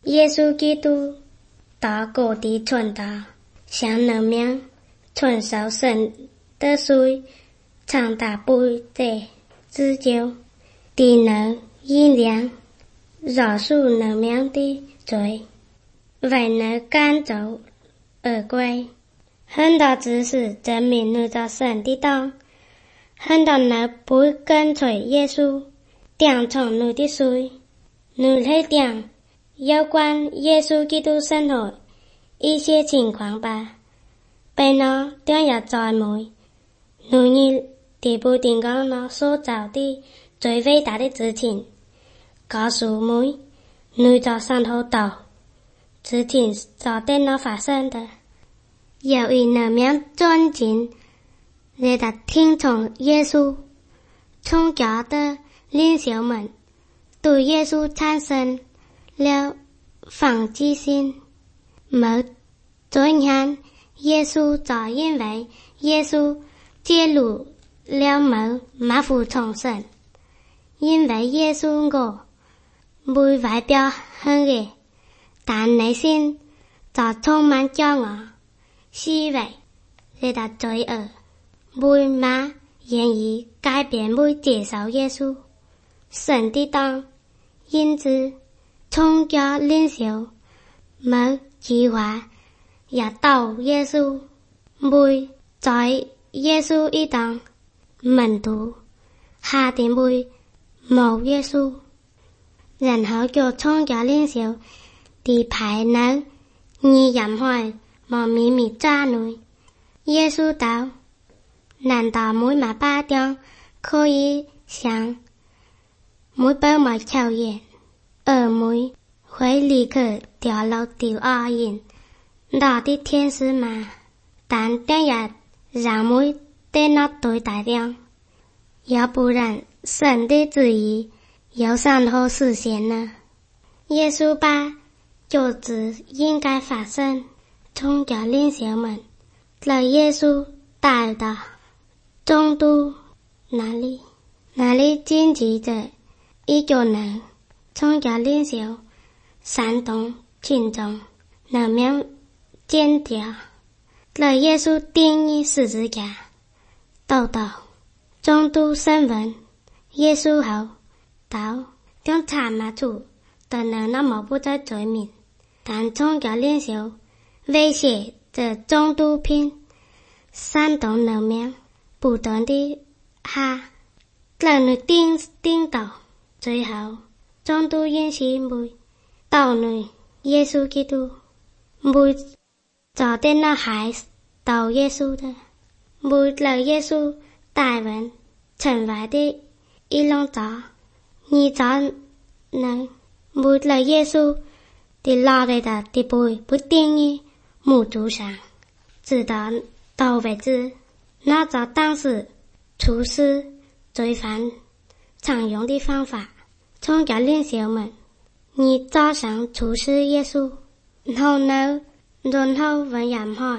耶稣基督到各地传道，向人民传授神的水，传达背的指教，地能阴凉，饶恕人民的罪，为能赶走恶鬼。很多知识证明你在神的道，很多人不跟随耶稣，听从你的水，你来听有关耶稣基督生活一些情况吧。被那定也在美，你地不定讲那所做的最伟大的事情，告诉美，你在上头道，事情在电脑发生的。有一人民尊敬，来到听从耶稣，宗教的领袖们对耶稣产生了防击心，没尊敬耶稣，就因为耶稣揭露了没服从神，因为耶稣没外表很热，但内心就充满骄傲、虚伪，来到罪恶，没愿意改变，没接受耶稣神的道，因此宗教领袖没计划也到耶稣，没在耶稣一当门徒下定没冇耶稣，然後叫宗教領袖地派人以任開冇秘密渣女。耶穌道：難道每馬巴中可以向每百米求言，而每會立刻掉落地惡人那的天使嗎？但當日讓每對那對待了，要不然神的旨意有上頭實現呢？耶穌把就職應該發生，宗教領袖們來耶穌帶到中都那裡荊棘着一個人，宗教領袖煽動群眾，人民尖叫，來耶穌釘於十字架，到中都審問耶穌後，到將查馬處的人那麼不在罪名，但宗教領袖威脅着中都篇，煽動人民不斷地下，讓你釘到，最後中都因是沒到你耶穌基督，沒找的那害到耶穌的，沒來耶穌大文成為的一籠找，你找能沒來耶穌的拉來的地步不定於木柱上，直到為止。那找當時處死罪犯常用的方法，宗教領袖們，你早上處死耶穌，後呢然後問任開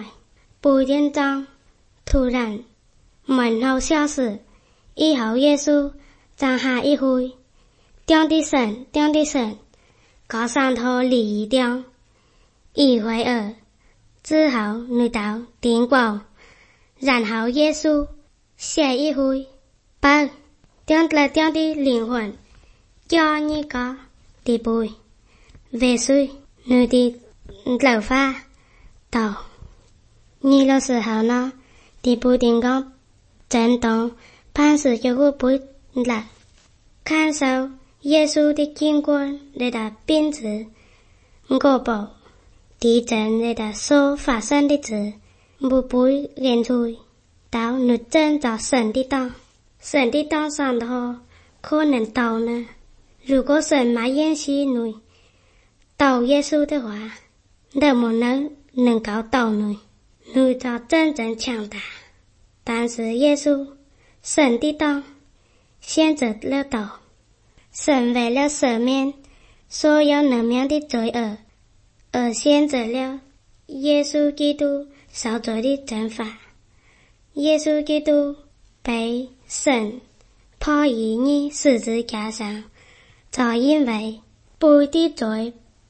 8點鐘，突然門後消失，以後耶穌站下一會，定的神，高上頭立一定，一會兒之後你到定過，然後耶穌下一會，把定的靈魂叫你個地背，為誰你的頭髮到你的時候呢，地不定個震動，磐石就會不來，看守耶穌的軍官來到鞭子，過報地震來到所發生的事，不被認出，到你真在神的道上頭可能到呢？如果神沒允許你到耶穌的話，那麼能夠到你就真正強大。但是耶穌神的道選擇了道，神為了赦免所有人民的罪惡，而選擇了耶穌基督受罪的懲罰。耶穌基督被神拋於十字架上，就因為背的罪，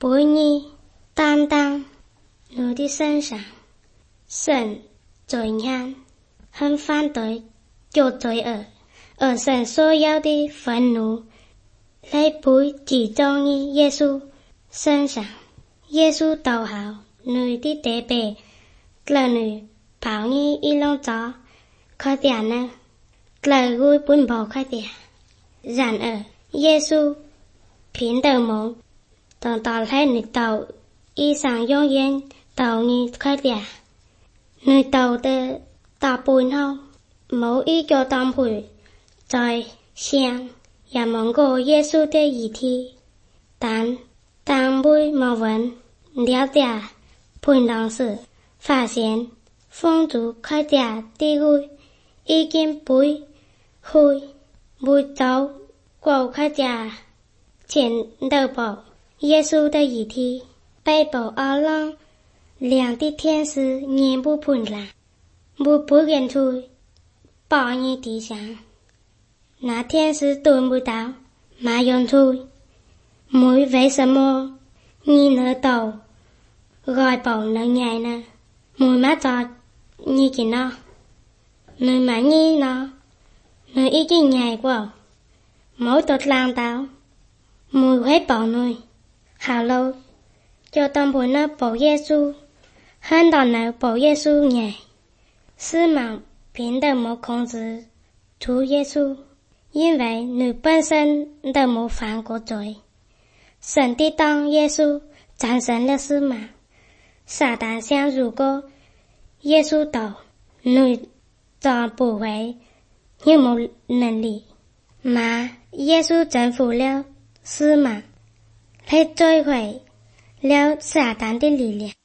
不你担当你的身上，神罪孽很反对就罪恶，而神所有的愤怒来不集中于耶稣身上。耶稣道好你的地背，了你跑你一笼早，快点呢，了会奔跑快点。然而耶稣凭的梦等到来你到衣裳永远到你快点，你到的大半后冇一个当配在想也问过耶稣的遗体，但会冇问了解判当时，发现封住快点的会已经被会不走过快点前的宝耶稣的遗体被保阿郎两的天使念不判啦，不认出把你地上，那天使蹲不到，马用出，没为什么你能到外保能爱呢？没马找你给呢？你买你呢？你已经爱过，冇得浪到，没会保你。好了，就当陪那保耶稣，很多人保耶稣爱，死亡变得冇控制住耶稣，因为你本身都冇犯过罪。神的当耶稣战胜了死亡，撒旦想如果耶稣到，你就不会有冇能力，mà耶稣征服了死亡，来摧毁了撒旦的力量。